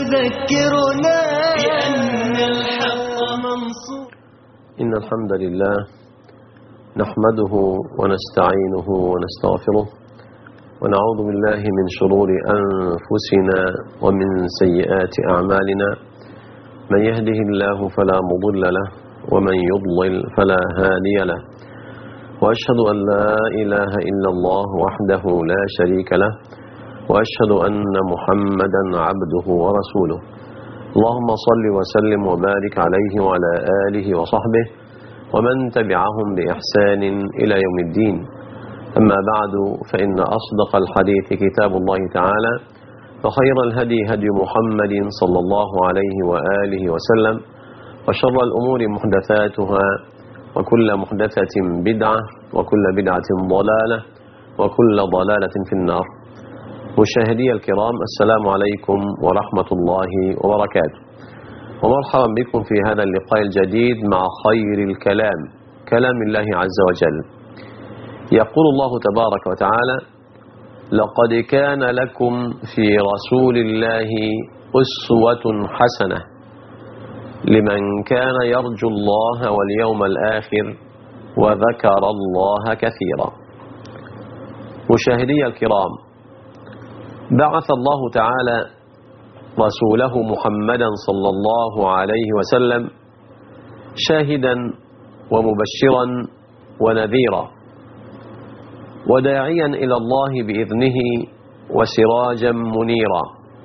يذكرنا بأن الحق منصور. إن الحمد لله نحمده ونستعينه ونستغفره ونعوذ بالله من شرور أنفسنا ومن سيئات أعمالنا. من يهده الله فلا مضل له ومن يضلل فلا هادي له، وأشهد أن لا إله إلا الله وحده لا شريك له، وأشهد أن محمدا عبده ورسوله. اللهم صل وسلم وبارك عليه وعلى آله وصحبه ومن تبعهم بإحسان إلى يوم الدين. أما بعد، فإن أصدق الحديث كتاب الله تعالى، وخير الهدي هدي محمد صلى الله عليه وآله وسلم، وشر الأمور محدثاتها، وكل محدثة بدعة، وكل بدعة ضلالة، وكل ضلالة في النار. مشاهدي الكرام، السلام عليكم ورحمة الله وبركاته، ومرحبا بكم في هذا اللقاء الجديد مع خير الكلام، كلام الله عز وجل. يقول الله تبارك وتعالى: لقد كان لكم في رسول الله أسوة حسنة لمن كان يرجو الله واليوم الآخر وذكر الله كثيرا. مشاهدي الكرام، بعث الله تعالى رسوله محمدا صلى الله عليه وسلم شاهدا ومبشرا ونذيرا وداعيا إلى الله بإذنه وسراجا منيرا.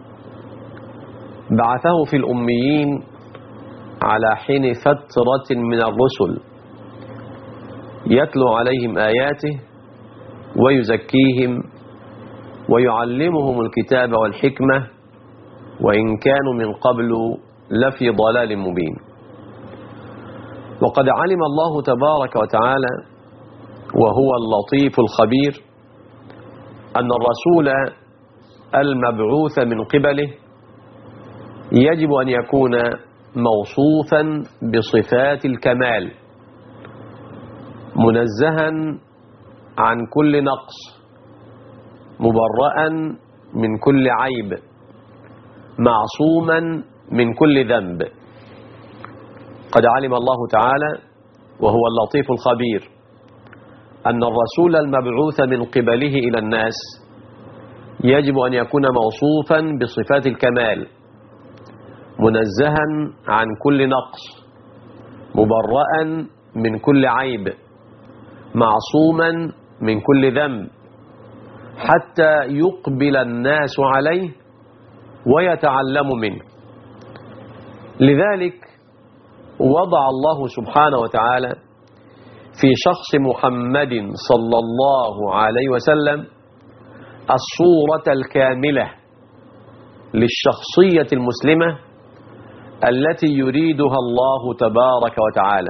بعثه في الأميين على حين فترة من الرسل يتلو عليهم آياته ويزكيهم ويعلمهم الكتاب والحكمة، وإن كانوا من قبل لفي ضلال مبين. وقد علم الله تبارك وتعالى وهو اللطيف الخبير أن الرسول المبعوث من قبله يجب أن يكون موصوفا بصفات الكمال، منزها عن كل نقص، مبرأ من كل عيب، معصوما من كل ذنب. قد علم الله تعالى وهو اللطيف الخبير أن الرسول المبعوث من قبله إلى الناس يجب أن يكون موصوفا بصفات الكمال، منزها عن كل نقص، مبرأ من كل عيب، معصوما من كل ذنب، حتى يقبل الناس عليه ويتعلموا منه. لذلك وضع الله سبحانه وتعالى في شخص محمد صلى الله عليه وسلم الصورة الكاملة للشخصية المسلمة التي يريدها الله تبارك وتعالى،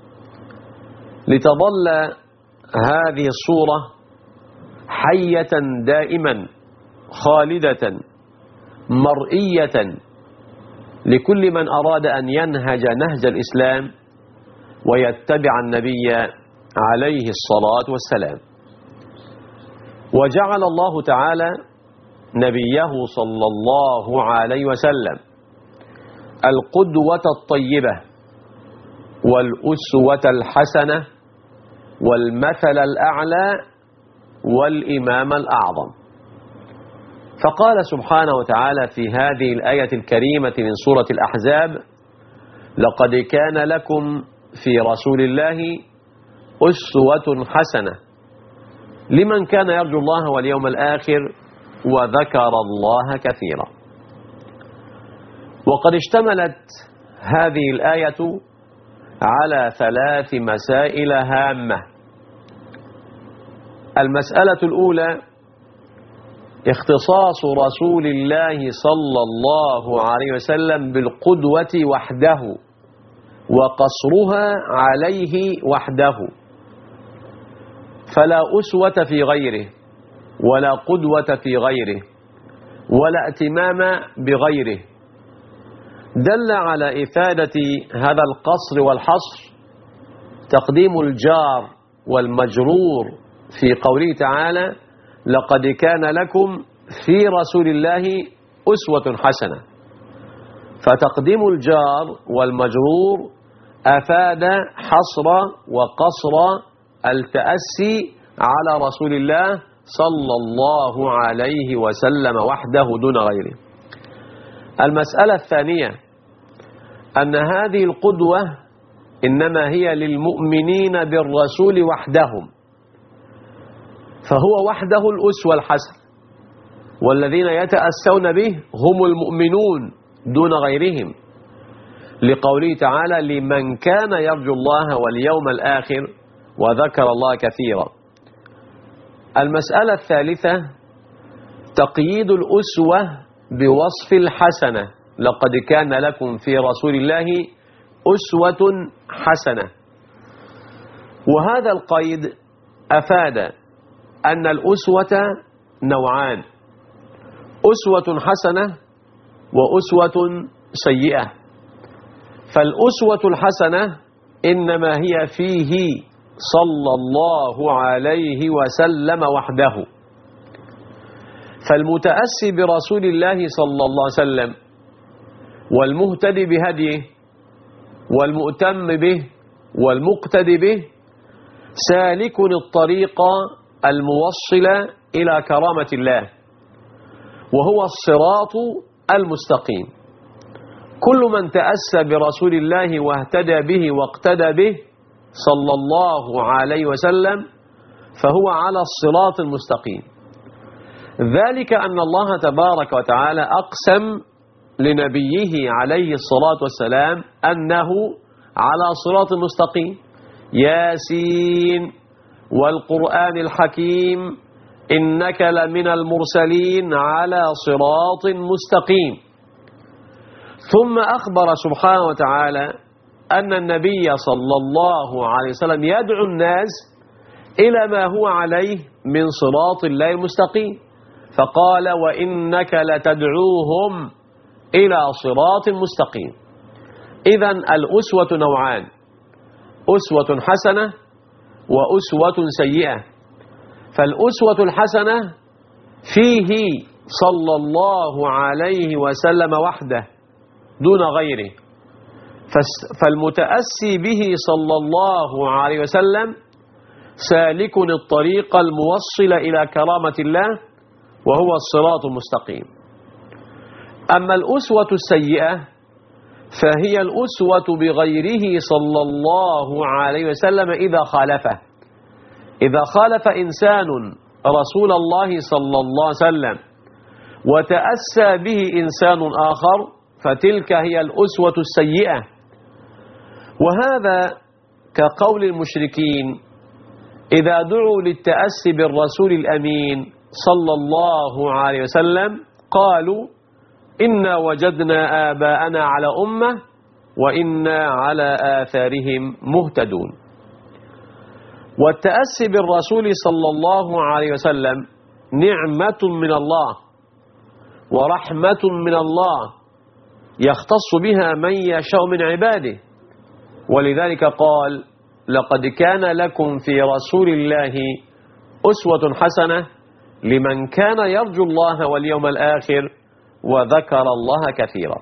لتظل هذه الصورة حية دائما خالدة مرئية لكل من أراد أن ينهج نهج الإسلام ويتبع النبي عليه الصلاة والسلام. وجعل الله تعالى نبيه صلى الله عليه وسلم القدوة الطيبة والأسوة الحسنة والمثل الأعلى والإمام الأعظم. فقال سبحانه وتعالى في هذه الآية الكريمة من سورة الأحزاب: لقد كان لكم في رسول الله أسوة حسنة لمن كان يرجو الله واليوم الآخر وذكر الله كثيرا. وقد اشتملت هذه الآية على 3 مسائل هامة. المسألة الأولى اختصاص رسول الله صلى الله عليه وسلم بالقدوة وحده وقصرها عليه وحده، فلا أسوة في غيره ولا قدوة في غيره ولا ائتمام بغيره. دل على إفادة هذا القصر والحصر تقديم الجار والمجرور في قوله تعالى: لقد كان لكم في رسول الله أسوة حسنة. فتقديم الجار والمجرور أفاد حصر وقصر التأسي على رسول الله صلى الله عليه وسلم وحده دون غيره. المسألة الثانية أن هذه القدوة إنما هي للمؤمنين بالرسول وحدهم، فهو وحده الأسوة الحسنة، والذين يتأسون به هم المؤمنون دون غيرهم، لقوله تعالى: لمن كان يرجو الله واليوم الآخر وذكر الله كثيرا. المسألة الثالثة تقييد الأسوة بوصف الحسنة، لقد كان لكم في رسول الله أسوة حسنة. وهذا القيد أفاد أن الأسوة نوعان: أسوة حسنة وأسوة سيئة. فالأسوة الحسنة إنما هي فيه صلى الله عليه وسلم وحده، فالمتأسي برسول الله صلى الله عليه وسلم والمهتدي بهديه والمؤتم به والمقتدي به سالك الطريق الموصل إلى كرامة الله، وهو الصراط المستقيم. كل من تأسى برسول الله واهتدى به واقتدى به صلى الله عليه وسلم فهو على الصراط المستقيم. ذلك أن الله تبارك وتعالى أقسم لنبيه عليه الصلاة والسلام أنه على صراط مستقيم: ياسين والقرآن الحكيم إنك لمن المرسلين على صراط مستقيم. ثم أخبر سبحانه وتعالى أن النبي صلى الله عليه وسلم يدعو الناس إلى ما هو عليه من صراط الله المستقيم، فقال: وإنك لتدعوهم إلى صراط مستقيم. إذن الأسوة نوعان: أسوة حسنة وأسوة سيئة. فالأسوة الحسنة فيه صلى الله عليه وسلم وحده دون غيره، فالمتأسي به صلى الله عليه وسلم سالك الطريق الموصل إلى كرامة الله، وهو الصراط المستقيم. أما الأسوة السيئة فهي الأسوة بغيره صلى الله عليه وسلم إذا خالفه. إذا خالف إنسان رسول الله صلى الله عليه وسلم وتأسى به إنسان آخر فتلك هي الأسوة السيئة. وهذا كقول المشركين إذا دعوا للتأسي بالرسول الأمين صلى الله عليه وسلم قالوا: إنا وجدنا آباءنا على أمة وإنا على آثارهم مهتدون. والتأسي بالرسول صلى الله عليه وسلم نعمة من الله ورحمة من الله يختص بها من يشاء من عباده، ولذلك قال: لقد كان لكم في رسول الله أسوة حسنة لمن كان يرجو الله واليوم الآخر وذكر الله كثيرا.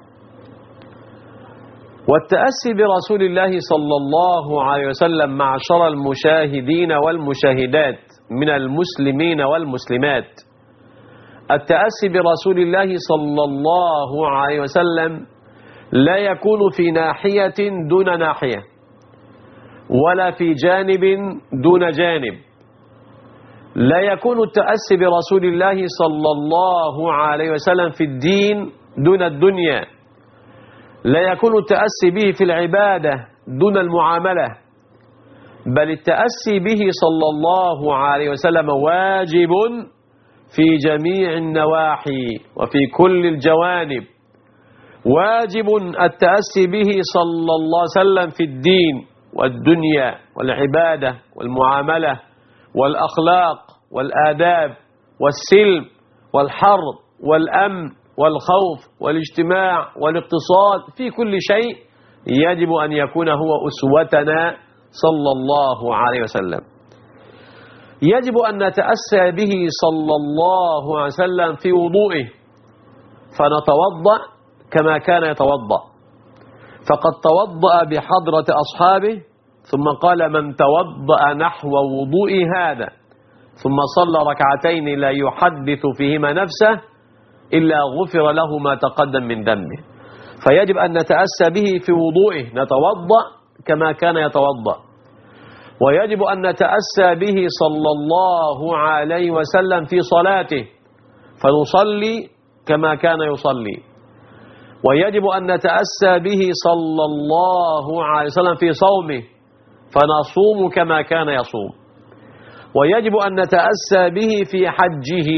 والتأسي برسول الله صلى الله عليه وسلم معشر المشاهدين والمشاهدات من المسلمين والمسلمات، التأسي برسول الله صلى الله عليه وسلم لا يكون في ناحية دون ناحية، ولا في جانب دون جانب. لا يكون التأسي برسول الله صلى الله عليه وسلم في الدين دون الدنيا، لا يكون التأسي به في العبادة دون المعاملة، بل التأسي به صلى الله عليه وسلم واجب في جميع النواحي وفي كل الجوانب. واجب التأسي به صلى الله عليه وسلم في الدين والدنيا والعبادة والمعاملة والأخلاق والآداب والسلم والحرب والأمن والخوف والاجتماع والاقتصاد، في كل شيء يجب أن يكون هو أسوتنا صلى الله عليه وسلم. يجب أن نتأسى به صلى الله عليه وسلم في وضوئه، فنتوضأ كما كان يتوضأ، فقد توضأ بحضرة أصحابه ثم قال: من توضأ نحو وضوء هذا ثم صلى ركعتين لا يحدث فيهما نفسه إلا غفر له ما تقدم من ذنبه. فيجب أن نتأسى به في وضوئه، نتوضأ كما كان يتوضأ، ويجب أن نتأسى به صلى الله عليه وسلم في صلاته فنصلي كما كان يصلي، ويجب أن نتأسى به صلى الله عليه وسلم في صومه فنصوم كما كان يصوم، ويجب أن نتأسى به في حجه.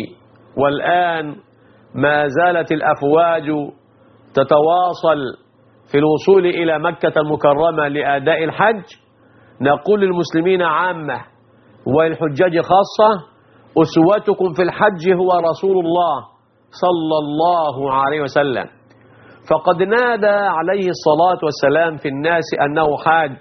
والآن ما زالت الأفواج تتواصل في الوصول إلى مكة المكرمة لأداء الحج. نقول للمسلمين عامة والحجاج خاصة: أسوتكم في الحج هو رسول الله صلى الله عليه وسلم، فقد نادى عليه الصلاة والسلام في الناس أنه حاج،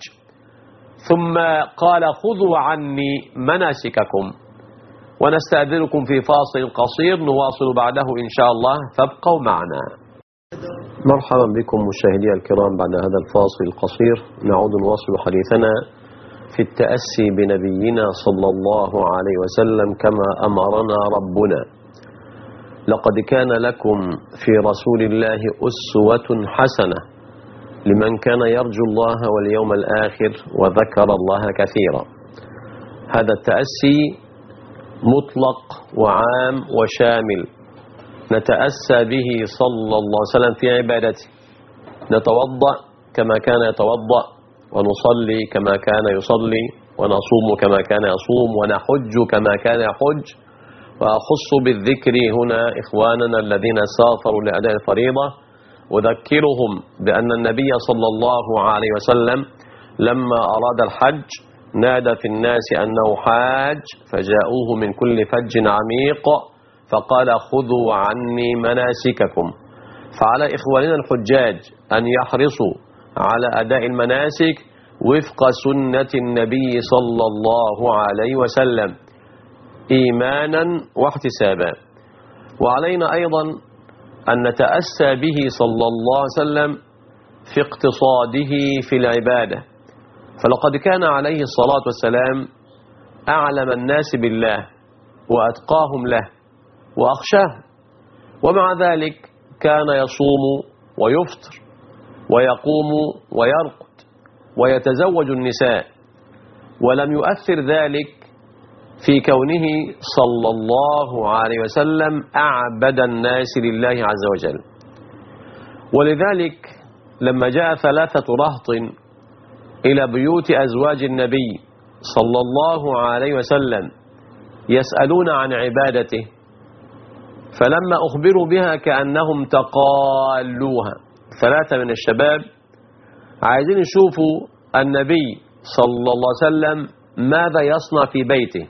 ثم قال: خذوا عني مناسككم. ونستأذنكم في فاصل قصير نواصل بعده إن شاء الله، فابقوا معنا. مرحبا بكم مشاهدي الكرام. بعد هذا الفاصل القصير نعود نواصل حديثنا في التأسي بنبينا صلى الله عليه وسلم كما أمرنا ربنا. لقد كان لكم في رسول الله أسوة حسنة لمن كان يرجو الله واليوم الآخر وذكر الله كثيرا. هذا التأسي مطلق وعام وشامل، نتأسى به صلى الله عليه وسلم في عبادته، نتوضأ كما كان يتوضأ، ونصلي كما كان يصلي، ونصوم كما كان يصوم، ونحج كما كان يحج. وأخص بالذكر هنا إخواننا الذين سافروا لأداء الفريضة، أذكرهم بأن النبي صلى الله عليه وسلم لما أراد الحج نادى في الناس أنه حاج، فجاءوه من كل فج عميق فقال: خذوا عني مناسككم. فعلى إخواننا الحجاج أن يحرصوا على أداء المناسك وفق سنة النبي صلى الله عليه وسلم إيمانا واحتسابا. وعلينا أيضا أن نتأسى به صلى الله عليه وسلم في اقتصاده في العبادة، فلقد كان عليه الصلاة والسلام أعلم الناس بالله وأتقاهم له وأخشاه، ومع ذلك كان يصوم ويفطر ويقوم ويرقد ويتزوج النساء، ولم يؤثر ذلك في كونه صلى الله عليه وسلم أعبد الناس لله عز وجل. ولذلك لما جاء 3 رهط إلى بيوت أزواج النبي صلى الله عليه وسلم يسألون عن عبادته، فلما أخبروا بها كأنهم تقالوها. 3 من الشباب عايزين يشوفوا النبي صلى الله عليه وسلم ماذا يصنع في بيته،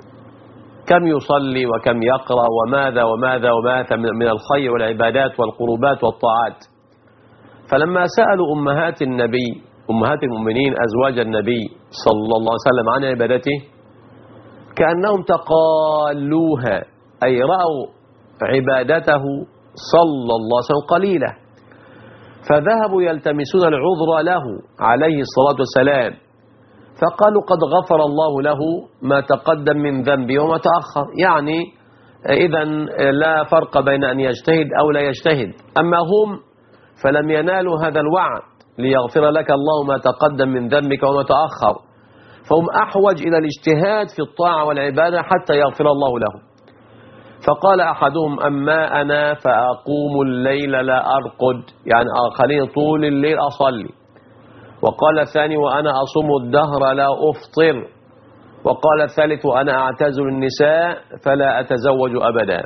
كم يصلي وكم يقرأ وماذا وماذا وماذا من الخير والعبادات والقربات والطاعات. فلما سألوا أمهات النبي أمهات المؤمنين أزواج النبي صلى الله عليه وسلم عن عبادته كأنهم تقالوها، أي رأوا عبادته صلى الله عليه وسلم قليلة، فذهبوا يلتمسون العذر له عليه الصلاة والسلام، فقالوا: قد غفر الله له ما تقدم من ذنبه وما تأخر. يعني إذن لا فرق بين أن يجتهد أو لا يجتهد. أما هم فلم ينالوا هذا الوعد ليغفر لك الله ما تقدم من ذنبك وما تأخر، فهم أحوج إلى الاجتهاد في الطاعة والعبادة حتى يغفر الله لهم. فقال أحدهم: أما أنا فأقوم الليل لا أرقد، يعني خليني طول الليل أصلي. وقال الثاني: وأنا أصوم الدهر لا أفطر. وقال الثالث: وأنا أعتزل النساء فلا أتزوج أبدا.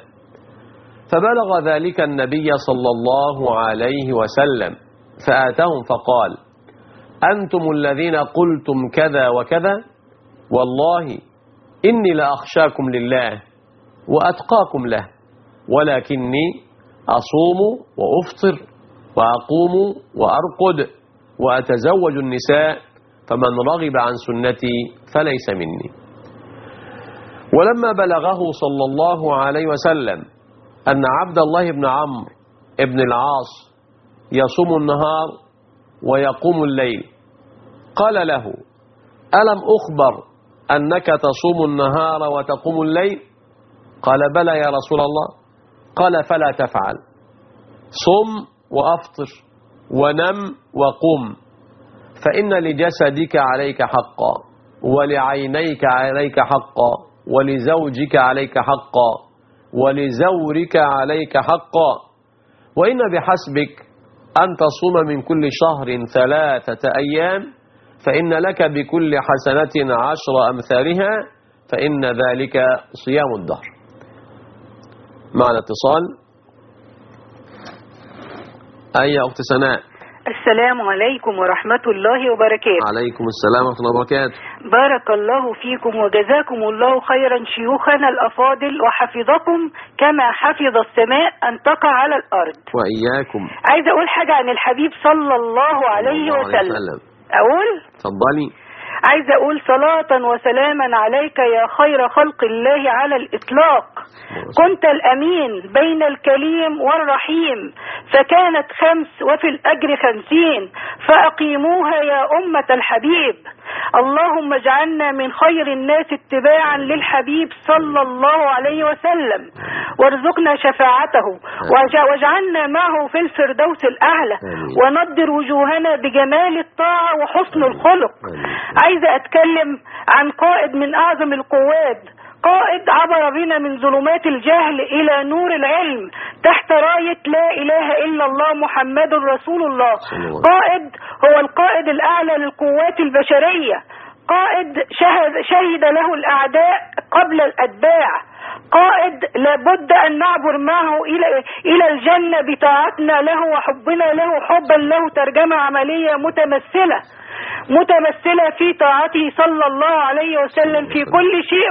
فبلغ ذلك النبي صلى الله عليه وسلم فآتهم فقال: أنتم الذين قلتم كذا وكذا، والله إني لأخشاكم لله وأتقاكم له، ولكني أصوم وأفطر وأقوم وأرقد وأتزوج النساء، فمن رغب عن سنتي فليس مني. ولما بلغه صلى الله عليه وسلم أن عبد الله بن عمرو بن العاص يصوم النهار ويقوم الليل. قال له: ألم أخبر أنك تصوم النهار وتقوم الليل؟ قال: بلى يا رسول الله. قال: فلا تفعل، صم وأفطر ونم وقم، فإن لجسدك عليك حقا، ولعينيك عليك حقا، ولزوجك عليك حقا، ولزورك عليك حقا، وإن بحسبك أن تصوم من كل شهر 3 أيام، فإن لك بكل حسنة 10 أمثالها، فإن ذلك صيام الدهر. معنا اتصال. أي أخت سناء؟ السلام عليكم ورحمة الله وبركاته. عليكم السلام ورحمة الله وبركاته. بارك الله فيكم وجزاكم الله خيرا شيوخنا الأفاضل، وحفظكم كما حفظ السماء أن تقع على الأرض. وإياكم. عايزة أقول حاجة عن الحبيب صلى الله عليه وسلم. أقول؟ تفضلي. عايزة أقول صلاة وسلاما عليك يا خير خلق الله على الإطلاق. كنت الأمين بين الكليم والرحيم، فكانت 5 وفي الأجر 50، فأقيموها يا أمة الحبيب. اللهم اجعلنا من خير الناس اتباعا للحبيب صلى الله عليه وسلم، وارزقنا شفاعته، واجعلنا معه في الفردوس الأعلى، ونضر وجوهنا بجمال الطاعة وحسن الخلق. عايزة أتكلم عن قائد من أعظم القوات، قائد عبر بنا من ظلمات الجهل إلى نور العلم تحت راية لا إله إلا الله محمد رسول الله. قائد هو القائد الأعلى للقوات البشرية، قائد شهد له الأعداء قبل الأتباع، قائد لابد أن نعبر معه إلى الجنة بطاعتنا له وحبنا له، حبا له ترجمة عملية متمثلة في طاعته صلى الله عليه وسلم في كل شيء،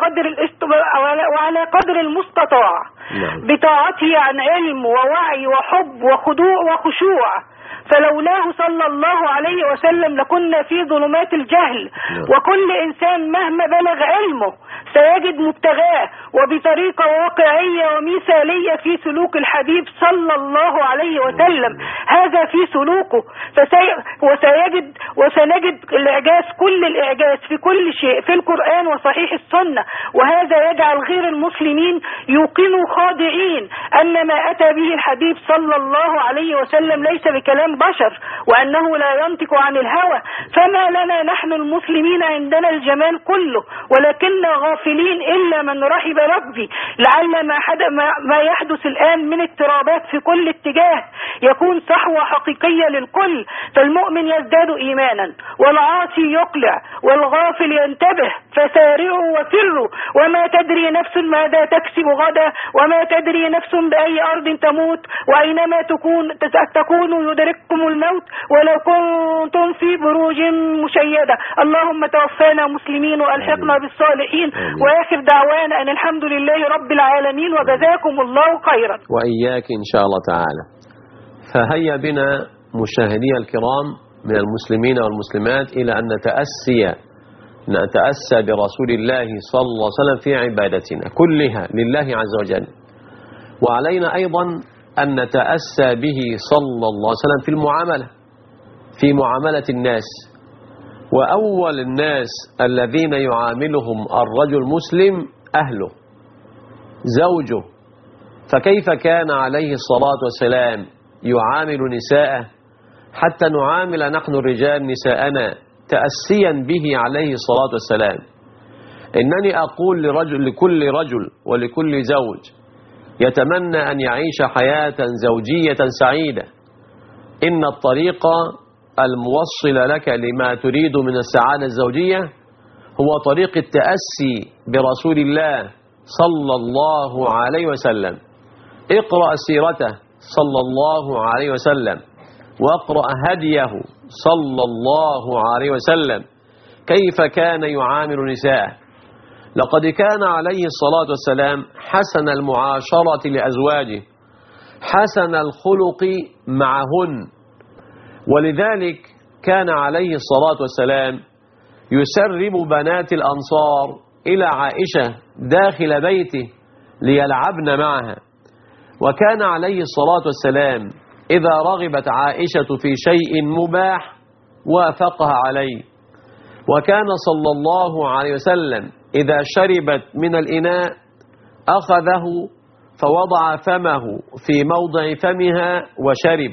وعلى قدر المستطاع، بطاعته عن علم ووعي وحب وخضوع وخشوع. فلولاه صلى الله عليه وسلم لكنا في ظلمات الجهل، وكل إنسان مهما بلغ علمه سيجد مبتغاه وبطريقة واقعية ومثالية في سلوك الحبيب صلى الله عليه وسلم. هذا في سلوكه وسنجد الإعجاز، كل الإعجاز في كل شيء في القرآن وصحيح السنة. وهذا يجعل غير المسلمين يوقنوا خاضعين أن ما أتى به الحبيب صلى الله عليه وسلم ليس بكلام بشر، وأنه لا ينطق عن الهوى. فما لنا نحن المسلمين عندنا الجمال كله، ولكننا غافلين إلا من رحب ربي. لعل ما يحدث الآن من اضطرابات في كل اتجاه يكون صحوة حقيقية للكل، فالمؤمن يزداد إيمانا، والعاصي يقلع، والغافل ينتبه. فسارعوا وفروا، وما تدري نفس ماذا تكسب غدا، وما تدري نفس بأي أرض تموت، وأينما تكونوا يدرككم الموت ولو كنتم في بروج مشيدة. اللهم توفانا مسلمين وألحقنا بالصالحين، وآخر دعوانا أن الحمد لله رب العالمين، وجزاكم الله خيرا. وإياك إن شاء الله تعالى. فهيا بنا مشاهدي الكرام من المسلمين والمسلمات إلى أن نتأسى برسول الله صلى الله عليه وسلم في عبادتنا كلها لله عز وجل، وعلينا أيضا أن نتأسى به صلى الله عليه وسلم في معاملة الناس. وأول الناس الذين يعاملهم الرجل المسلم أهله، زوجه. فكيف كان عليه الصلاة والسلام يعامل نساءه حتى نعامل نحن الرجال نساءنا تأسيا به عليه الصلاة والسلام. إنني أقول لكل رجل ولكل زوج يتمنى أن يعيش حياة زوجية سعيدة، إن الطريق الموصل لك لما تريد من السعادة الزوجية هو طريق التأسي برسول الله صلى الله عليه وسلم. اقرأ سيرته صلى الله عليه وسلم، واقرأ هديه صلى الله عليه وسلم كيف كان يعامل نساءه. لقد كان عليه الصلاة والسلام حسن المعاشرة لأزواجه، حسن الخلق معهن، ولذلك كان عليه الصلاة والسلام يسرب بنات الأنصار إلى عائشة داخل بيته ليلعبن معها. وكان عليه الصلاة والسلام إذا رغبت عائشة في شيء مباح وافقها عليه، وكان صلى الله عليه وسلم إذا شربت من الإناء أخذه فوضع فمه في موضع فمها وشرب.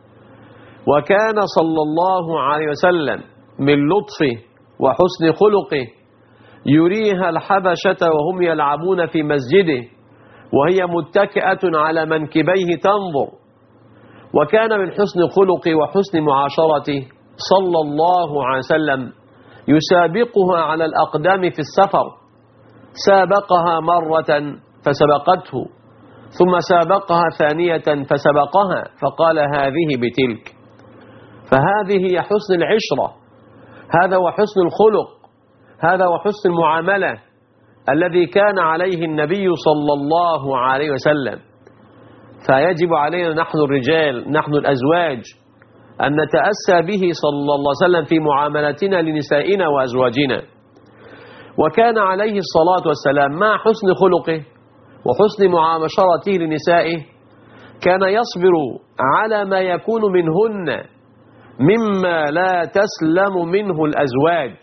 وكان صلى الله عليه وسلم من لطفه وحسن خلقه يريها الحبشة وهم يلعبون في مسجده وهي متكئة على منكبيه تنظر. وكان من حسن خلقه وحسن معاشرته صلى الله عليه وسلم يسابقها على الأقدام في السفر، سابقها مرة فسبقته، ثم سابقها ثانية فسبقها، فقال هذه بتلك. فهذه هي حسن العشرة، هذا وحسن الخلق، هذا وحسن المعاملة الذي كان عليه النبي صلى الله عليه وسلم. فيجب علينا نحن الرجال، نحن الأزواج، أن نتأسى به صلى الله عليه وسلم في معاملتنا لنسائنا وأزواجنا. وكان عليه الصلاة والسلام مع حسن خلقه وحسن معاشرته لنسائه كان يصبر على ما يكون منهن مما لا تسلم منه الأزواج.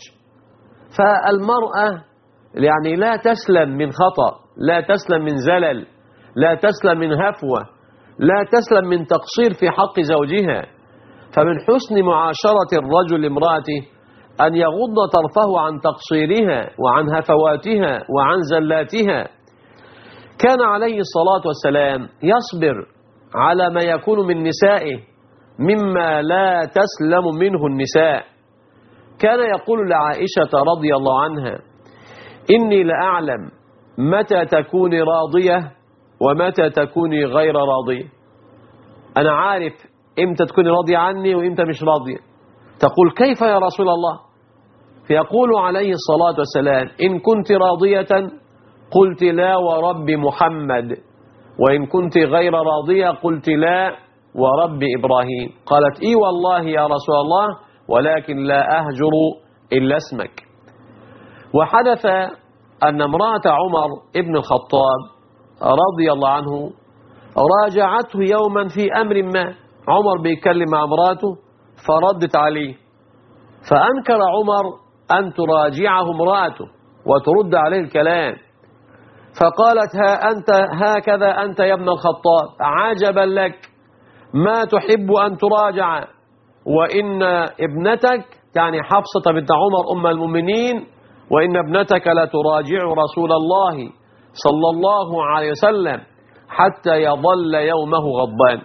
فالمرأة يعني لا تسلم من خطأ، لا تسلم من زلل، لا تسلم من هفوة، لا تسلم من تقصير في حق زوجها. فمن حسن معاشرة الرجل لامرأته أن يغض طرفه عن تقصيرها وعن هفواتها وعن زلاتها. كان عليه الصلاة والسلام يصبر على ما يكون من نسائه مما لا تسلم منه النساء. كان يقول لعائشة رضي الله عنها: إني لأعلم متى تكوني راضية ومتى تكوني غير راضية. أنا عارف إمتى تكوني راضية عني وإمتى مش راضية. تقول: كيف يا رسول الله؟ فيقول عليه الصلاة والسلام: إن كنت راضية قلت لا ورب محمد، وإن كنت غير راضية قلت لا ورب إبراهيم. قالت: إي والله يا رسول الله، ولكن لا أهجر إلا اسمك. وحدث أن امرأة عمر ابن الخطاب رضي الله عنه راجعته يوما في أمر ما. عمر بيتكلم مع امرأته فردت عليه، فأنكر عمر أن تراجعه امرأته وترد عليه الكلام. فقالت: هكذا أنت يا ابن الخطاب، عجبا لك، ما تحب أن تراجع، وإن ابنتك يعني حفصة بنت عمر أم المؤمنين، وإن ابنتك لتراجع رسول الله صلى الله عليه وسلم حتى يظل يومه غضبان.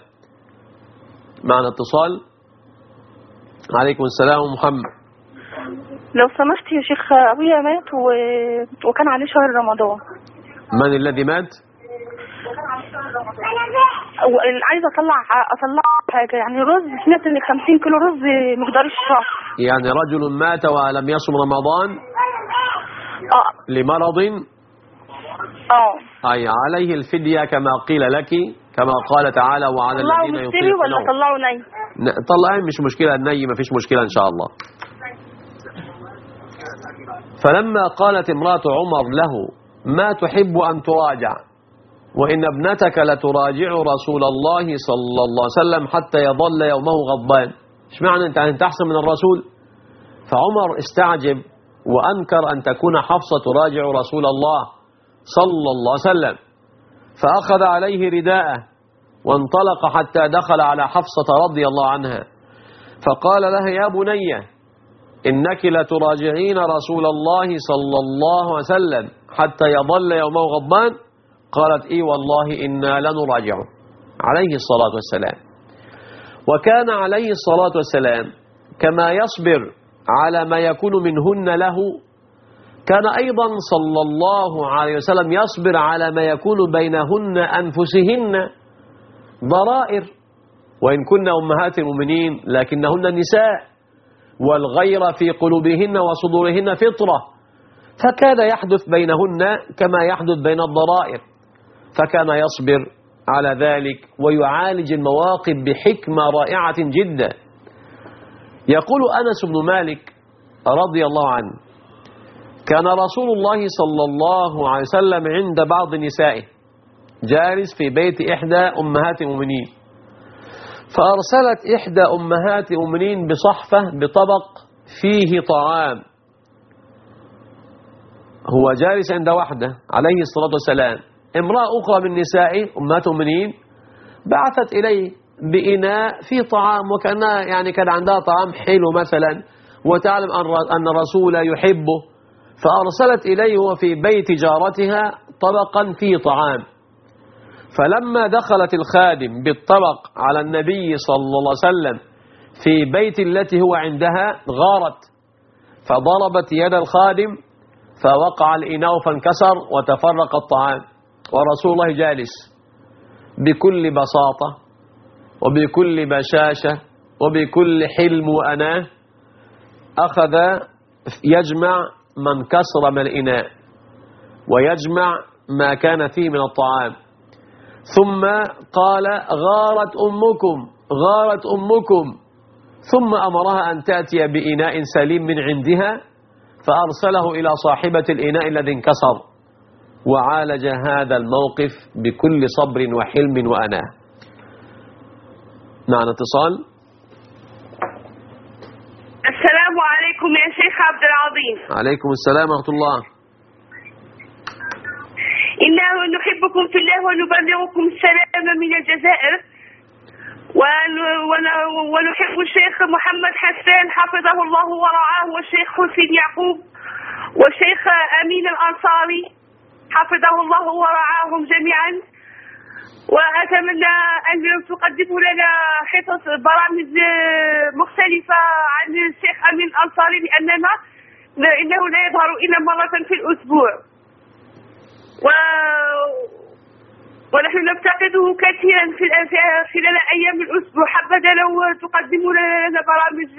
معنا اتصال. عليكم السلام محمد. لو سمحت يا شيخ، أبويا مات وكان عليه شهر رمضان. من الذي مات؟ عايزة أطلع حاجة، يعني رز، سمعت إن 50 كيلو رز مقدار الشهر. يعني رجل مات ولم يصم رمضان لمرض، أي عليه الفدية كما قيل لك، كما قال تعالى: وعلى الذين يطيقونه. ولا طلعوا ني؟ طلعين، مش مشكلة، الني ما فيش مشكلة إن شاء الله. فلما قالت امرأة عمر له: ما تحب أن تراجع، وإن ابنتك لتراجع رسول الله صلى الله عليه وسلم حتى يظل يومه غضبان، ايش معنى أنت أحسن من الرسول؟ فعمر استعجب وأنكر أن تكون حفصة تراجع رسول الله صلى الله عليه وسلم، فأخذ عليه رداءه وانطلق حتى دخل على حفصة رضي الله عنها، فقال لها: يا بني، إنك لتراجعين رسول الله صلى الله عليه وسلم حتى يظل يومه غضبان. قالت: إي والله إنا لنراجعه عليه الصلاة والسلام. وكان عليه الصلاة والسلام كما يصبر على ما يكون منهن له، كان أيضا صلى الله عليه وسلم يصبر على ما يكون بينهن أنفسهن ضرائر، وإن كن أمهات المؤمنين لكنهن نساء، والغير في قلوبهن وصدورهن فطرة، فكان يحدث بينهن كما يحدث بين الضرائر، فكان يصبر على ذلك ويعالج المواقف بحكمة رائعة جدا. يقول أنس بن مالك رضي الله عنه: كان رسول الله صلى الله عليه وسلم عند بعض نسائه جالس في بيت إحدى أمهات المؤمنين، فأرسلت إحدى أمهات المؤمنين بصحفة بطبق فيه طعام، هو جالس عند وحده عليه الصلاة والسلام. امرأة أخرى من نسائه أمهات المؤمنين بعثت إليه بإناء فيه طعام، وكأنها يعني كان عندها طعام حلو مثلا، وتعلم أن الرسول يحبه، فأرسلت إليه وفي بيت جارتها طبقا فيه طعام. فلما دخلت الخادم بالطبق على النبي صلى الله عليه وسلم في بيت التي هو عندها غارت، فضربت يد الخادم فوقع الإناء فانكسر وتفرق الطعام، ورسول الله جالس بكل بساطة وبكل بشاشة وبكل حلم وأناه، أخذ يجمع من كسر من الإناء ويجمع ما كان فيه من الطعام، ثم قال غارت أمكم غارت أمكم، ثم أمرها أن تأتي بإناء سليم من عندها، فأرسله إلى صاحبة الإناء الذي انكسر، وعالج هذا الموقف بكل صبر وحلم وأناه. معنا اتصال. السلام عليكم يا شيخ عبد العظيم. عليكم السلام ورحمة الله. إنا نحبكم في الله ونبلغكم السلام من الجزائر، ونحب الشيخ محمد حسان حفظه الله ورعاه، والشيخ حسين يعقوب، والشيخ أمين الأنصاري حفظه الله ورعاهم جميعا. وأتمنى أن تقدموا لنا حصص برامج مختلفة عن الشيخ أمين الأنصاري، إنه لا يظهر إلا مرة في الأسبوع، ونحن نفتقده كثيرا خلال أيام الأسبوع. حبذا لو تقدموا لنا برامج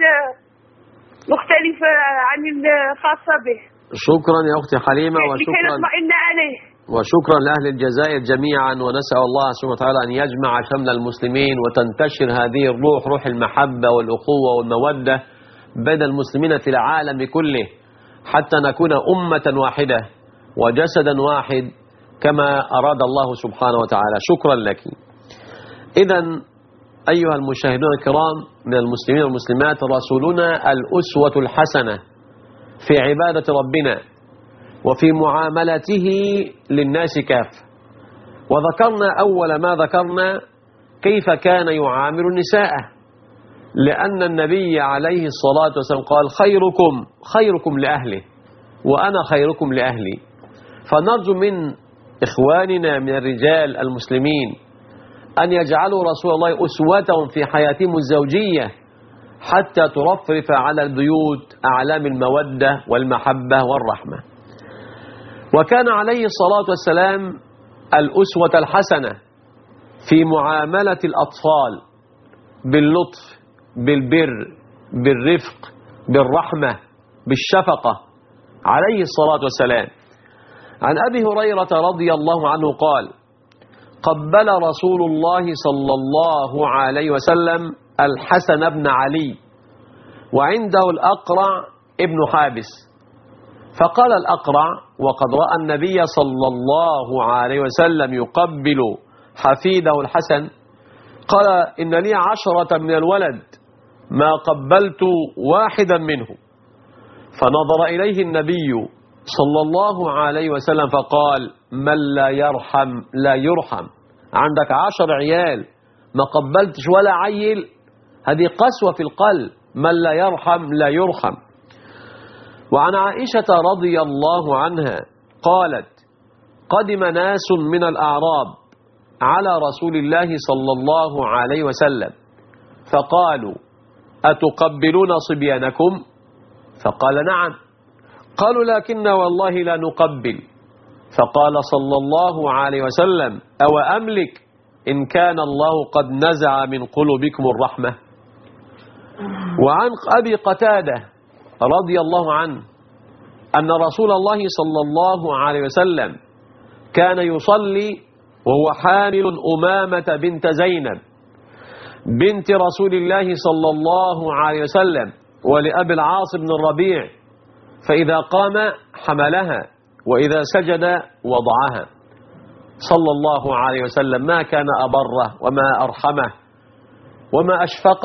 مختلفة عن الخاصة به. شكرا يا أختي حليمة، لكي نطمئن عليه. وشكرا لأهل الجزائر جميعا، ونسأل الله سبحانه وتعالى أن يجمع شمل المسلمين وتنتشر هذه الروح، روح المحبة والأخوة والمودة بين المسلمين في العالم كله، حتى نكون أمة واحدة وجسدا واحد كما أراد الله سبحانه وتعالى. شكرا لك. إذن أيها المشاهدون الكرام من المسلمين والمسلمات، رسولنا الأسوة الحسنة في عبادة ربنا وفي معاملته للناس كافة. وذكرنا أول ما ذكرنا كيف كان يعامل النساء، لأن النبي عليه الصلاة والسلام قال خيركم لأهله وأنا خيركم لأهلي. فنرجو من إخواننا من الرجال المسلمين أن يجعلوا رسول الله أسوتهم في حياتهم الزوجية، حتى ترفرف على البيوت أعلام المودة والمحبة والرحمة. وكان عليه الصلاة والسلام الأسوة الحسنة في معاملة الأطفال باللطف بالبر بالرفق بالرحمة بالشفقة عليه الصلاة والسلام. عن أبي هريرة رضي الله عنه قال: قبل رسول الله صلى الله عليه وسلم الحسن بن علي وعنده الأقرع ابن حابس، فقال الأقرع وقد رأى النبي صلى الله عليه وسلم يقبل حفيده الحسن، قال: إن لي 10 من الولد ما قبلت واحدا منهم. فنظر إليه النبي صلى الله عليه وسلم فقال: من لا يرحم لا يرحم. عندك 10 عيال ما قبلتش ولا عيل، هذه قسوة في القلب. من لا يرحم لا يرحم. وعن عائشة رضي الله عنها قالت: قدم ناس من الأعراب على رسول الله صلى الله عليه وسلم فقالوا: أتقبلون صبيانكم؟ فقال: نعم. قالوا: لكن والله لا نقبل. فقال صلى الله عليه وسلم: أو أملك إن كان الله قد نزع من قلوبكم الرحمة. وعن أبي قتادة رضي الله عنه أن رسول الله صلى الله عليه وسلم كان يصلي وهو حامل أمامة بنت زينب بنت رسول الله صلى الله عليه وسلم ولأبي العاص بن الربيع، فإذا قام حملها وإذا سجد وضعها صلى الله عليه وسلم. ما كان أبره وما أرحمه وما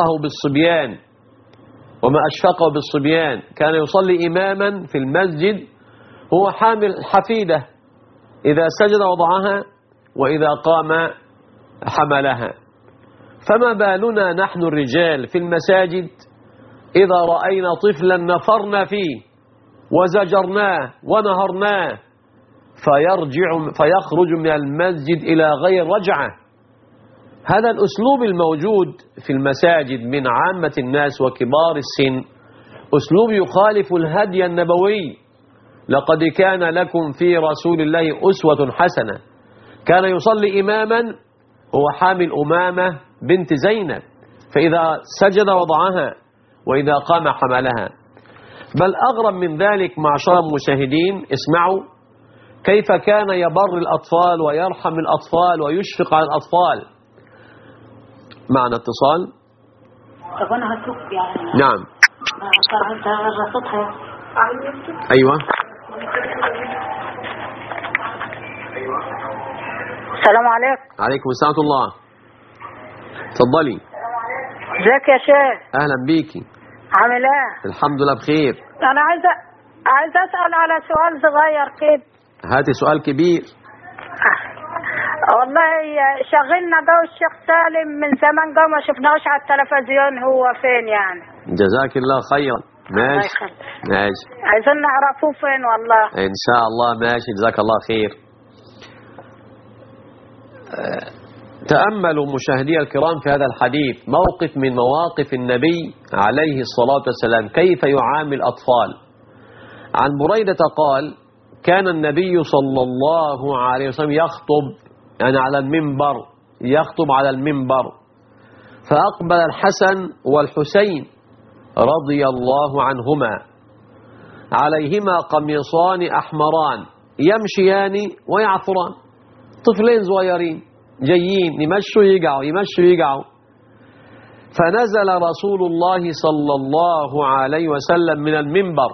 أشفقه بالصبيان كان يصلي إماما في المسجد هو حامل حفيدة، إذا سجد وضعها وإذا قام حملها. فما بالنا نحن الرجال في المساجد إذا رأينا طفلا نفرنا فيه وزجرناه ونهرناه فيخرج من المسجد إلى غير رجعة. هذا الأسلوب الموجود في المساجد من عامة الناس وكبار السن أسلوب يخالف الهدي النبوي. لقد كان لكم في رسول الله أسوة حسنة، كان يصلي إماما هو حامل أمامة بنت زينب، فإذا سجد وضعها وإذا قام حملها. بل أغرب من ذلك معشر المشاهدين، اسمعوا كيف كان يبر الأطفال ويرحم الأطفال ويشفق على الأطفال. معنا اتصال. طب أنا هسوق يعني. نعم. صوتها. أيوة. السلام عليكم. عليكم السلام ورحمة الله. تفضلي. ازيك يا شيخ؟ أهلا بيكي. عامل ايه؟ الحمد لله بخير. أنا عايزة أسأل على سؤال صغير كده. هاتي سؤال كبير. والله شغلنا جو الشيخ سالم من زمان جو ما شفناهوش على التلفزيون، هو فين يعني؟ جزاك الله خيرا. ماشي ماشي. عايزين نعرفوه فين والله. إن شاء الله ماشي، جزاك الله خير. تأملوا مشاهدي الكرام في هذا الحديث موقف من مواقف النبي عليه الصلاة والسلام كيف يعامل الأطفال. عن بريدة قال: كان النبي صلى الله عليه وسلم يخطب يعني على المنبر، يخطب على المنبر، فأقبل الحسن والحسين رضي الله عنهما عليهما قميصان أحمران يمشيان ويعثران، طفلين صغيرين جايين يمشوا يقعوا. فنزل رسول الله صلى الله عليه وسلم من المنبر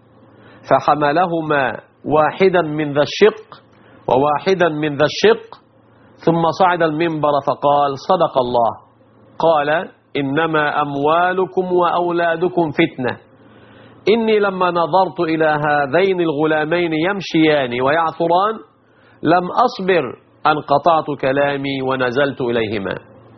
فحملهما واحدا من ذا الشق وواحدا من ذا الشق، ثم صعد المنبر فقال: صدق الله. قال: إنما أموالكم وأولادكم فتنة. إني لما نظرت إلى هذين الغلامين يمشيان ويعثران لم أصبر أن قطعت كلامي ونزلت إليهما.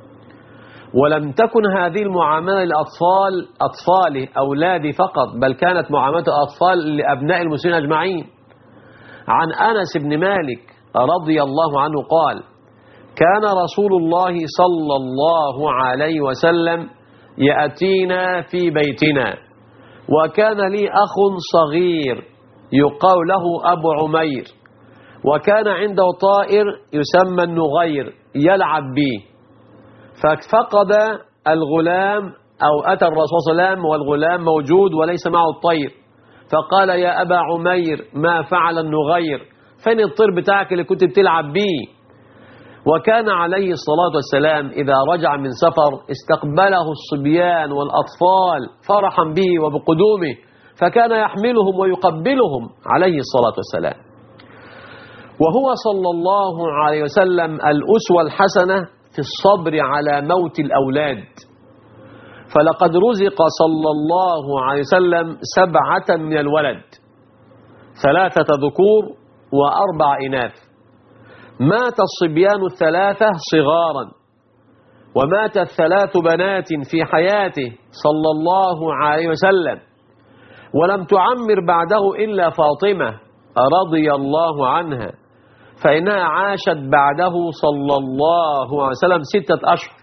ولم تكن هذه المعاملة للأطفال أطفاله أولادي فقط، بل كانت معاملة الأطفال لأبناء المسلمين أجمعين. عن أنس بن مالك رضي الله عنه قال: كان رسول الله صلى الله عليه وسلم يأتينا في بيتنا، وكان لي أخ صغير يقال له أبو عمير، وكان عنده طائر يسمى النغير يلعب به، ففقد الغلام أو أتى الرسول صلى الله عليه وسلم والغلام موجود وليس معه الطير، فقال: يا أبا عمير ما فعل النغير؟ فين الطير بتاعك اللي كنت بتلعب به؟ وكان عليه الصلاة والسلام إذا رجع من سفر استقبله الصبيان والأطفال فرحا به وبقدومه، فكان يحملهم ويقبلهم عليه الصلاة والسلام. وهو صلى الله عليه وسلم الأسوة الحسنة في الصبر على موت الأولاد، فلقد رزق صلى الله عليه وسلم 7 من الولد، 3 ذكور و4 إناث. مات الصبيان 3 صغارا، وماتت 3 بنات في حياته صلى الله عليه وسلم، ولم تعمر بعده إلا فاطمة رضي الله عنها، فإنها عاشت بعده صلى الله عليه وسلم 6 أشهر،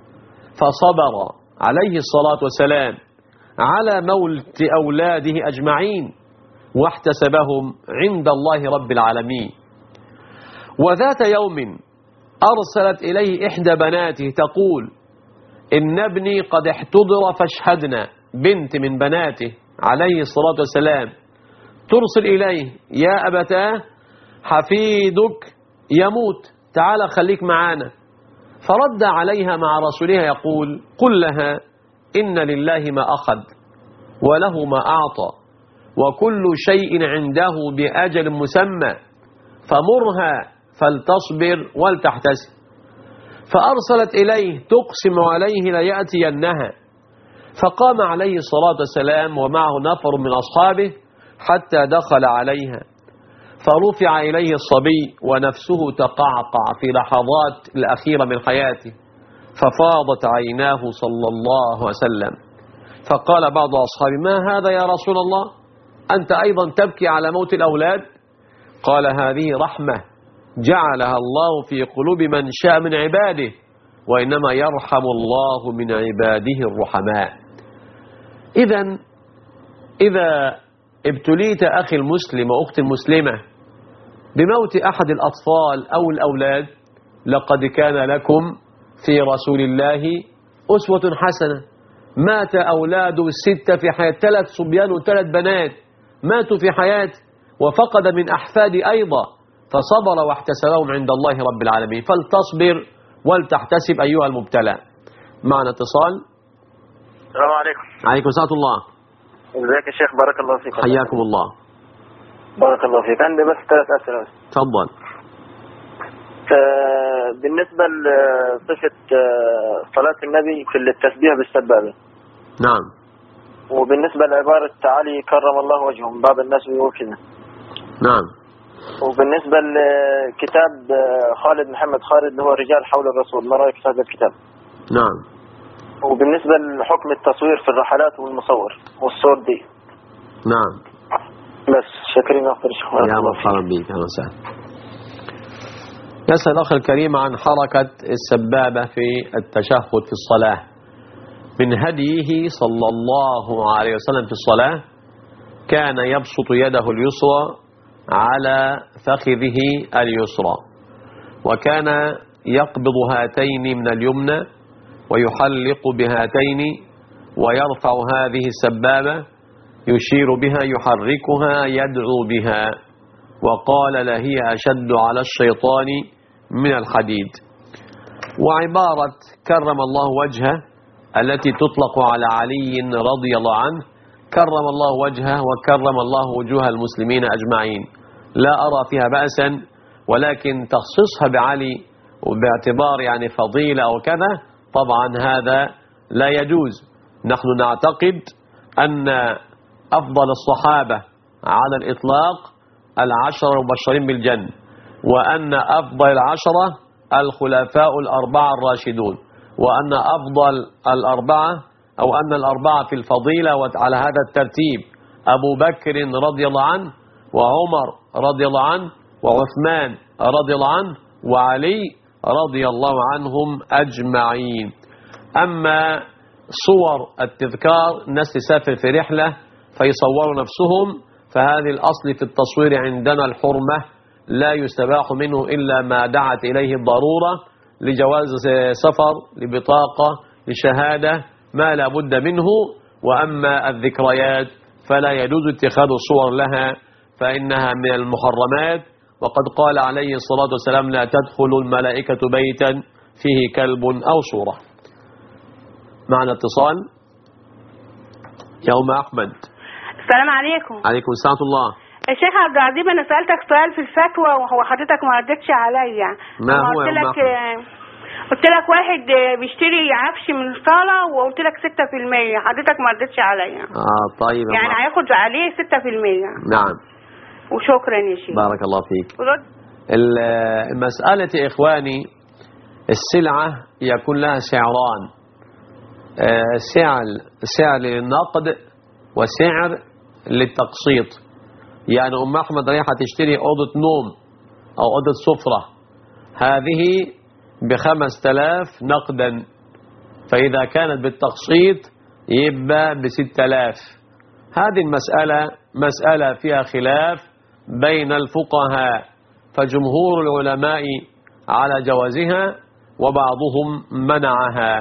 فصبر عليه الصلاة والسلام على موت أولاده أجمعين واحتسبهم عند الله رب العالمين. وذات يوم أرسلت إليه إحدى بناته تقول: إن ابني قد احتضر فاشهدنا. بنت من بناته عليه الصلاة والسلام ترسل إليه: يا أبتاه حفيدك يموت، تعال خليك معانا. فرد عليها مع رسولها يقول: قل لها إن لله ما أخذ وله ما أعطى وكل شيء عنده بأجل مسمى، فمرها فلتصبر ولتحتسب. فأرسلت إليه تقسم عليه ليأتينها، فقام عليه الصلاة والسلام ومعه نفر من أصحابه حتى دخل عليها، فرفع إليه الصبي ونفسه تقعقع في لحظات الأخيرة من حياته، ففاضت عيناه صلى الله عليه وسلم. فقال بعض أصحابه: ما هذا يا رسول الله؟ أنت أيضا تبكي على موت الأولاد؟ قال: هذه رحمة جعلها الله في قلوب من شاء من عباده، وإنما يرحم الله من عباده الرحماء. إذا ابتليت أخي المسلم وأختي المسلمة بموت أحد الأطفال أو الأولاد، لقد كان لكم في رسول الله أسوة حسنة. مات أولاده 6 في حياة، 3 صبيان و3 بنات ماتوا في حياته، وفقد من أحفادي أيضا، فصبر واحتسبهم عند الله رب العالمين. فلتصبر ولتحتسب أيها المبتلى. معنا اتصال. السلام عليكم. عليكم السلام الله. ازيك يا شيخ؟ بارك الله فيك. حياكم الله. بارك الله فيك. عندي بس 3 أسئلة. تفضل. بالنسبة لصفة صلاة النبي في التسبيح بالسبابة. نعم. وبالنسبة لعبارة علي كرم الله وجهه، بعض الناس بيقول كده. نعم. وبالنسبة لكتاب خالد محمد خالد اللي هو رجال حول الرسول، ما رأيك في هذا الكتاب؟ نعم. وبالنسبة لحكم التصوير في الرحلات والمصور والصور دي. نعم. بس شاكرين أكثر. يا مرحبا بك. أهلا وسهلا. يسأل الأخ الكريم عن حركة السبابة في التشهد في الصلاة. من هديه صلى الله عليه وسلم في الصلاة كان يبسط يده اليسرى على فخذه اليسرى، وكان يقبض هاتين من اليمنى ويحلق بهاتين، ويرفع هذه السبابة يشير بها يحركها يدعو بها، وقال: لهي أشد على الشيطان من الحديد. وعبارة كرم الله وجهه التي تطلق على علي رضي الله عنه، كرم الله وجهه وكرم الله وجوه المسلمين أجمعين، لا أرى فيها بأسا، ولكن تخصيصها بعلي وباعتبار يعني فضيلة أو كذا طبعا هذا لا يجوز. نحن نعتقد أن أفضل الصحابة على الإطلاق 10 المبشرين بالجنة، وأن أفضل 10 الخلفاء 4 الراشدون، وأن أفضل 4 أو أن 4 في الفضيلة وعلى هذا الترتيب أبو بكر رضي الله عنه، وعمر رضي الله عنه، وعثمان رضي الله عنه، وعلي رضي الله عنهم أجمعين. أما صور التذكار، الناس تسافر في رحلة فيصوروا نفسهم، فهذه الأصل في التصوير عندنا الحرمة، لا يستباح منه إلا ما دعت إليه الضرورة، لجواز سفر، لبطاقة، لشهادة، ما لا بد منه. وأما الذكريات فلا يجوز اتخاذ الصور لها، فإنها من المحرمات، وقد قال عليه الصلاة والسلام: لا تدخل الملائكة بيتا فيه كلب أو صورة. معنا اتصال. يوم أحمد. السلام عليكم. عليكم السلام الله. الشيخ عبد العظيم، انا سالتك سؤال في الفتوى وحضرتك ما ردتش عليا. ما هو يا قلت لك واحد بيشتري عفش من صاله وقلت لك 6%، حضرتك ما ردتش عليا. طيب يعني هياخد عليه 6%. نعم. وشكرا يا شيخ. بارك الله فيك. المسألة يا إخواني، السلعة يكون لها سعران، سعر للنقد وسعر للتقسيط. يعني أم أحمد رايحة تشتري أوضة نوم أو أوضة سفرة، هذه ب5000 نقدا، فإذا كانت بالتقسيط يبقى ب6000. هذه المسألة مسألة فيها خلاف بين الفقهاء، فجمهور العلماء على جوازها وبعضهم منعها.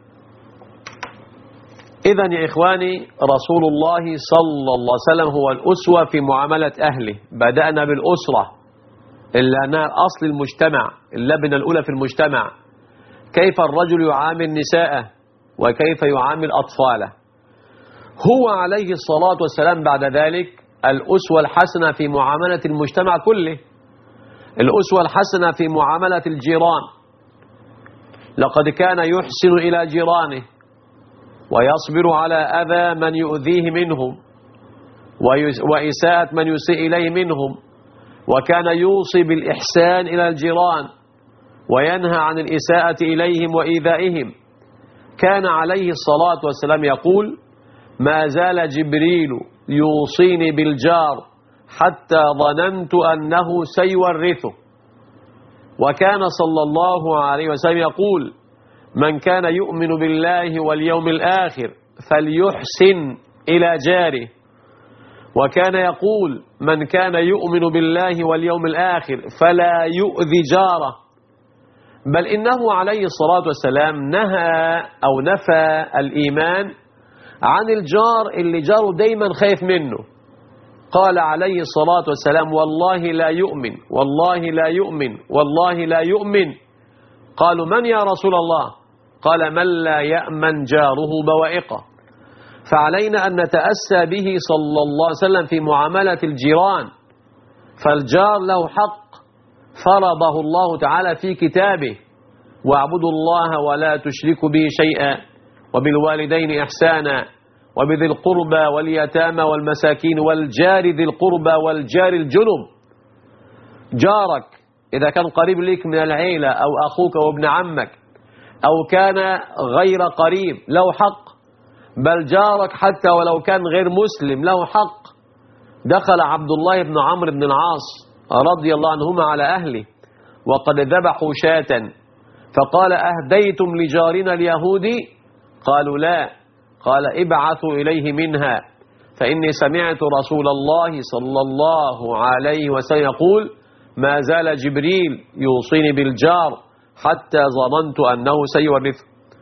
إذن يا إخواني، رسول الله صلى الله عليه وسلم هو الأسوة في معاملة أهله. بدأنا بالأسرة اللي أنها أصل المجتمع، اللبنة الأولى في المجتمع، كيف الرجل يعامل نساءه وكيف يعامل أطفاله. هو عليه الصلاة والسلام بعد ذلك الأسوة الحسنة في معاملة المجتمع كله، الأسوة الحسنة في معاملة الجيران، لقد كان يحسن إلى جيرانه ويصبر على أذى من يؤذيه منهم وإساءة من يسيء إليه منهم، وكان يوصي بالإحسان إلى الجيران وينهى عن الإساءة إليهم وإيذائهم. كان عليه الصلاة والسلام يقول: ما زال جبريل يوصيني بالجار حتى ظننت أنه سيورثه. وكان صلى الله عليه وسلم يقول: من كان يؤمن بالله واليوم الآخر فليحسن إلى جاره. وكان يقول: من كان يؤمن بالله واليوم الآخر فلا يؤذي جاره. بل إنه عليه الصلاة والسلام نهى أو نفى الإيمان عن الجار اللي جاره دايما خايف منه. قال عليه الصلاة والسلام: والله لا يؤمن، والله لا يؤمن، والله لا يؤمن. قالوا: من يا رسول الله؟ قال: من لا يأمن جاره بوائقه. فعلينا أن نتأسى به صلى الله عليه وسلم في معاملة الجيران، فالجار له حق فرضه الله تعالى في كتابه: واعبدوا الله ولا تشركوا به شيئا وبالوالدين إحسانا وبذي القربى واليتامى والمساكين والجار ذي القربى والجار الجنب. جارك إذا كان قريب لك من العيلة أو أخوك وابن عمك أو كان غير قريب له حق، بل جارك حتى ولو كان غير مسلم له حق. دخل عبد الله بن عمرو بن العاص رضي الله عنهما على أهله وقد ذبحوا شاة، فقال: أهديتم لجارنا اليهودي؟ قالوا: لا. قال: ابعثوا إليه منها، فإني سمعت رسول الله صلى الله عليه وسلم يقول: ما زال جبريل يوصيني بالجار حتى ظننت أنه سيورثه.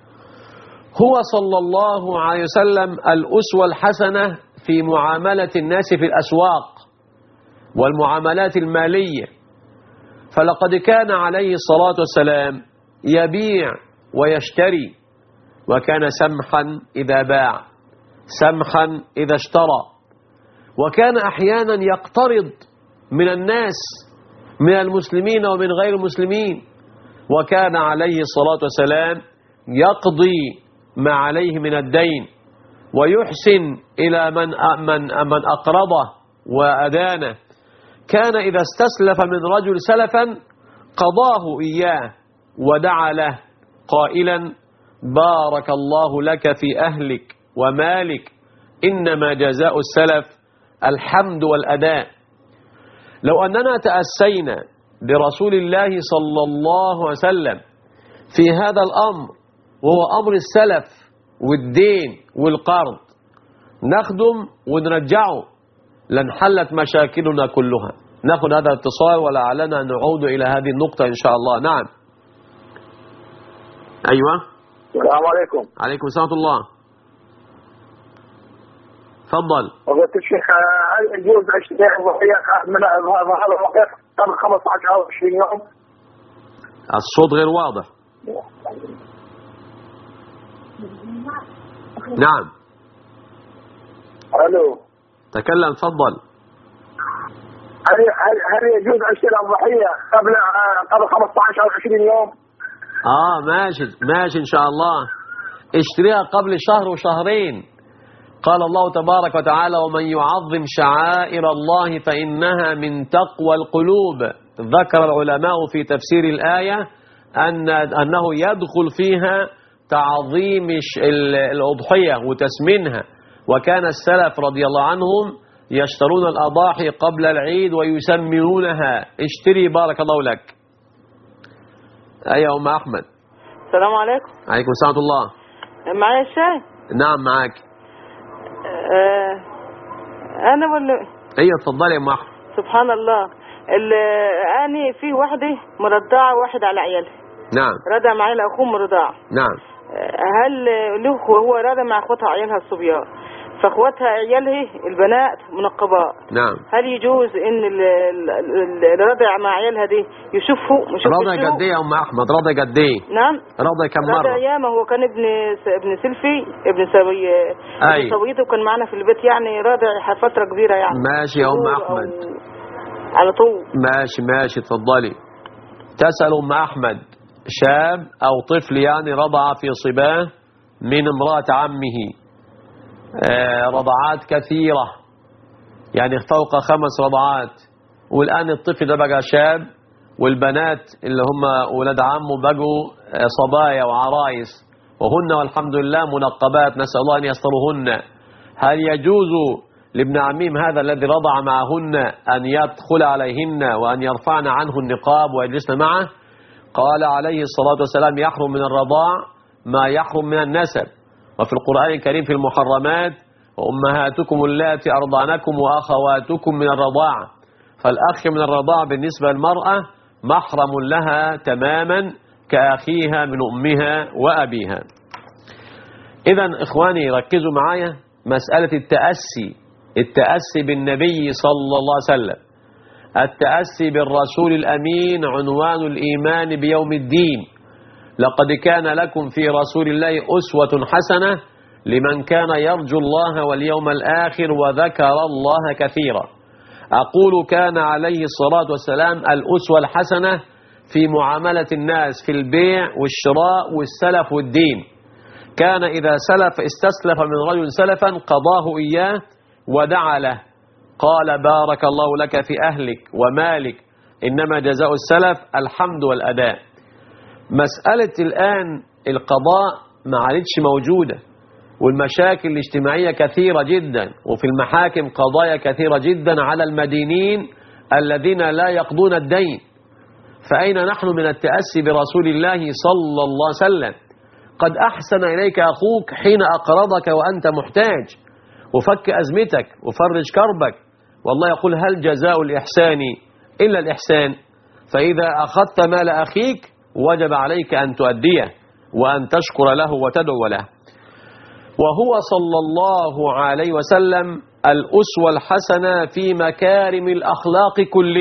هو صلى الله عليه وسلم الأسوة الحسنة في معاملة الناس في الأسواق والمعاملات المالية، فلقد كان عليه الصلاة والسلام يبيع ويشتري، وكان سمحا إذا باع سمحا إذا اشترى، وكان أحيانا يقترض من الناس من المسلمين ومن غير المسلمين، وكان عليه الصلاة والسلام يقضي ما عليه من الدين ويحسن إلى من أقرضه وأدانه. كان إذا استسلف من رجل سلفا قضاه إياه ودعا له قائلا: بارك الله لك في أهلك ومالك، إنما جزاء السلف الحمد والأداء. لو أننا تأسينا برسول الله صلى الله عليه وسلم في هذا الأمر، وهو أمر السلف والدين والقرض، نخدم ونرجعه لانحلت مشاكلنا كلها. ناخذ هذا الاتصال ولعلنا نعود إلى هذه النقطة إن شاء الله. نعم. أيوة. السلام عليكم. عليكم السلام ورحمة الله. تفضل. قلت الشيخ: هل يجوز اشتراء الضحية من هذا الوقت قبل 15 أو 20 يوم؟ الصوت غير واضح. نعم. الو. تكلم. تفضل. هل يجوز اشتراء الضحية قبل 15 أو 20 يوم؟ ماشي إن شاء الله. اشتريها قبل شهر وشهرين. قال الله تبارك وتعالى: ومن يعظم شعائر الله فإنها من تقوى القلوب. ذكر العلماء في تفسير الآية أنه يدخل فيها تعظيم الأضحية وتسمينها، وكان السلف رضي الله عنهم يشترون الأضاحي قبل العيد ويسمنونها. اشتري بارك الله لك. أيها أم أحمد. السلام عليكم. عليكم السلام ورحمة الله. معايا الشاي؟ نعم معاك. أنا ولا أيوة اتفضلي يا أم أحمد. سبحان الله. أنا في واحدة مرضعة واحد على عيالها. نعم. رضع معي لأخوه مرضعة. نعم. هل له هو رضع مع أخوتها عيالها الصبيان، فأخواتها عيالها البنات منقبات. نعم. هل يجوز إن اللي رضع مع عيالها دي يشوفوا رضع قد إيه يا أم أحمد؟ رضع قد إيه؟ نعم. رضع كم مرة؟ رضع ياما. هو كان ابن سلفي ابن سويته، وكان معنا في البيت، يعني رضع فترة كبيرة يعني. ماشي يا أم أحمد. على طول. ماشي اتفضلي. تسأل أم أحمد: شاب أو طفل يعني رضع في صباه من امرأة عمه رضعات كثيرة، يعني فوق 5 رضعات، والآن الطفل ده بقى شاب، والبنات اللي هم أولاد عمه بقوا صبايا وعرايس، وهن والحمد لله منقبات، نسأل الله أن يسترهن. هل يجوز لابن عميم هذا الذي رضع معهن أن يدخل عليهن وأن يرفعن عنه النقاب ويجلسن معه؟ قال عليه الصلاة والسلام: يحرم من الرضاع ما يحرم من النسب. وفي القرآن الكريم في المحرمات: وأمهاتكم اللاتي أرضعنكم وأخواتكم من الرضاعة. فالأخ من الرضاعة بالنسبة للمرأة محرم لها تماما كأخيها من أمها وأبيها. إذن إخواني ركزوا معايا، مسألة التأسي بالنبي صلى الله عليه وسلم، التأسي بالرسول الأمين عنوان الإيمان بيوم الدين. لقد كان لكم في رسول الله أسوة حسنة لمن كان يرجو الله واليوم الآخر وذكر الله كثيرا. أقول كان عليه الصلاة والسلام الأسوة الحسنة في معاملة الناس في البيع والشراء والسلف والدين. كان إذا استسلف من رجل سلفا قضاه إياه ودعا له، قال: بارك الله لك في أهلك ومالك، إنما جزاء السلف الحمد والأداء. مسألة الآن القضاء ما عادتش موجودة، والمشاكل الاجتماعية كثيرة جدا، وفي المحاكم قضايا كثيرة جدا على المدينين الذين لا يقضون الدين. فأين نحن من التأسي برسول الله صلى الله عليه وسلم؟ قد أحسن إليك أخوك حين أقرضك وأنت محتاج، وفك أزمتك وفرج كربك، والله يقول: هل جزاء الإحسان إلا الإحسان؟ فإذا أخذت مال أخيك وجب عليك أن تؤديه وأن تشكر له وتدعو له. وهو صلى الله عليه وسلم الأسوة الحسنة في مكارم الأخلاق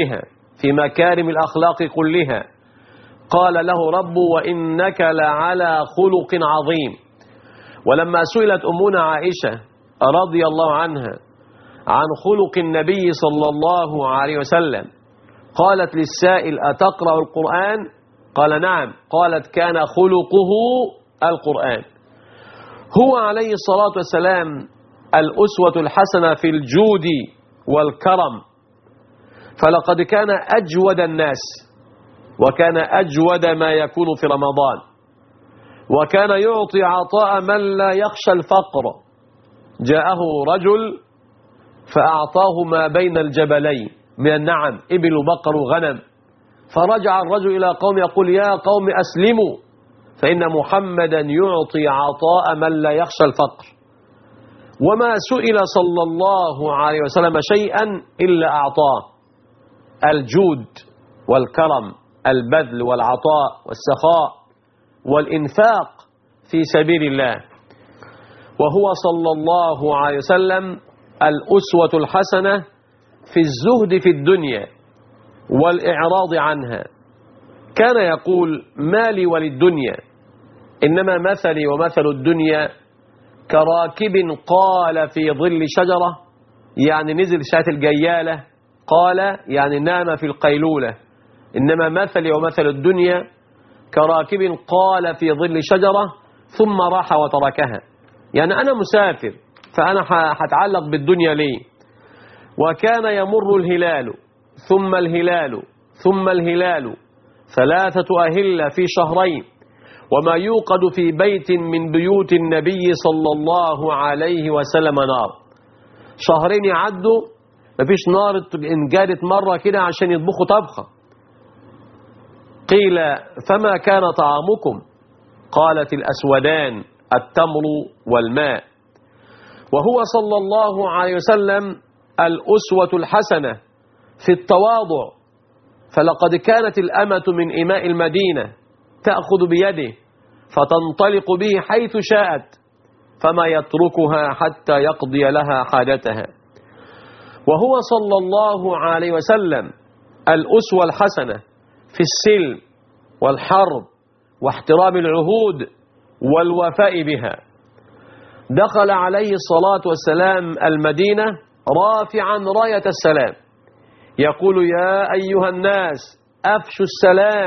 كلها، قال له رب: وإنك لعلى خلق عظيم. ولما سئلت أمنا عائشة رضي الله عنها عن خلق النبي صلى الله عليه وسلم، قالت للسائل: أتقرأ القرآن؟ قال: نعم. قالت: كان خلقه القرآن. هو عليه الصلاة والسلام الأسوة الحسنة في الجود والكرم، فلقد كان أجود الناس، وكان أجود ما يكون في رمضان، وكان يعطي عطاء من لا يخشى الفقر. جاءه رجل فأعطاه ما بين الجبلين من النعم، إبل وبقر وغنم، فرجع الرجل إلى قوم يقول: يا قوم أسلموا، فإن محمدا يعطي عطاء من لا يخشى الفقر. وما سئل صلى الله عليه وسلم شيئا إلا أعطاه: الجود والكرم، البذل والعطاء والسخاء والإنفاق في سبيل الله. وهو صلى الله عليه وسلم الأسوة الحسنة في الزهد في الدنيا والإعراض عنها. كان يقول: ما لي وللدنيا، إنما مثلي ومثل الدنيا كراكب قال في ظل شجرة، يعني نزل شاة الجيالة، قال يعني نام في القيلولة. إنما مثلي ومثل الدنيا كراكب قال في ظل شجرة ثم راح وتركها، يعني أنا مسافر فأنا هتعلق بالدنيا ليه؟ وكان يمر الهلال ثم الهلال ثم الهلال 3 أهلة في شهرين، وما يوقد في بيت من بيوت النبي صلى الله عليه وسلم نار. 2 شهر يعدوا مفيش نار انجادت مرة كده عشان يطبخوا طبخة. قيل: فما كان طعامكم؟ قالت: الأسودان، التمر والماء. وهو صلى الله عليه وسلم الأسوة الحسنة في التواضع، فلقد كانت الأمة من إماء المدينة تأخذ بيده فتنطلق به حيث شاءت، فما يتركها حتى يقضي لها حاجتها. وهو صلى الله عليه وسلم الأسوة الحسنة في السلم والحرب واحترام العهود والوفاء بها. دخل عليه الصلاة والسلام المدينة رافعا راية السلام، يقول: يا أيها الناس أفشوا السلام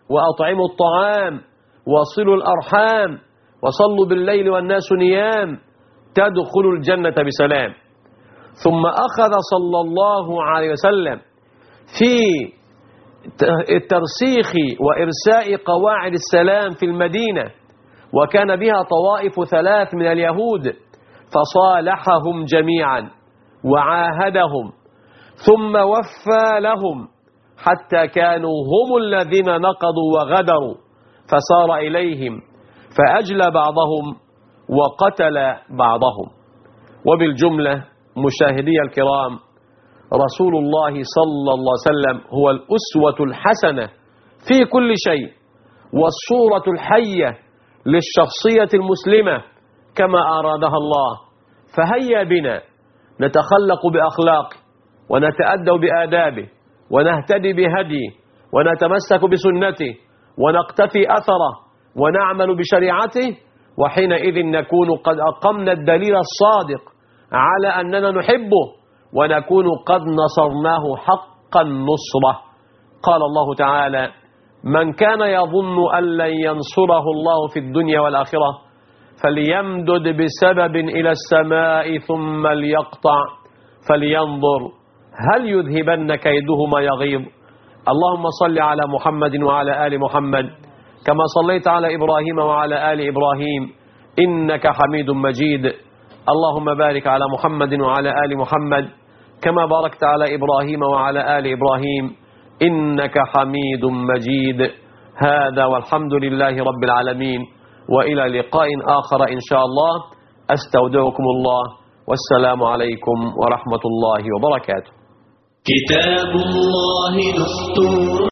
وأطعموا الطعام وصلوا الأرحام وصلوا بالليل والناس نيام تدخلوا الجنة بسلام. ثم أخذ صلى الله عليه وسلم في الترسيخ وإرساء قواعد السلام في المدينة، وكان بها طوائف 3 من اليهود، فصالحهم جميعا وعاهدهم ثم وفى لهم حتى كانوا هم الذين نقضوا وغدروا، فسار إليهم فأجلى بعضهم وقتل بعضهم. وبالجملة مشاهدي الكرام، رسول الله صلى الله عليه وسلم هو الأسوة الحسنة في كل شيء، والصورة الحية للشخصية المسلمة كما أرادها الله. فهيا بنا نتخلق بأخلاقه ونتأدب بآدابه ونهتدي بهديه ونتمسك بسنته ونقتفي أثره ونعمل بشريعته، وحينئذ نكون قد أقمنا الدليل الصادق على أننا نحبه، ونكون قد نصرناه حق النصرة. قال الله تعالى: من كان يظن أن لن ينصره الله في الدنيا والآخرة فليمدد بسبب إلى السماء ثم ليقطع فلينظر هل يذهبن كيده ما يغيظ. اللهم صل على محمد وعلى آل محمد كما صليت على إبراهيم وعلى آل إبراهيم إنك حميد مجيد. اللهم بارك على محمد وعلى آل محمد كما باركت على إبراهيم وعلى آل إبراهيم إنك حميد مجيد. هذا والحمد لله رب العالمين، وإلى لقاء آخر إن شاء الله. أستودعكم الله، والسلام عليكم ورحمة الله وبركاته. كتاب الله دستور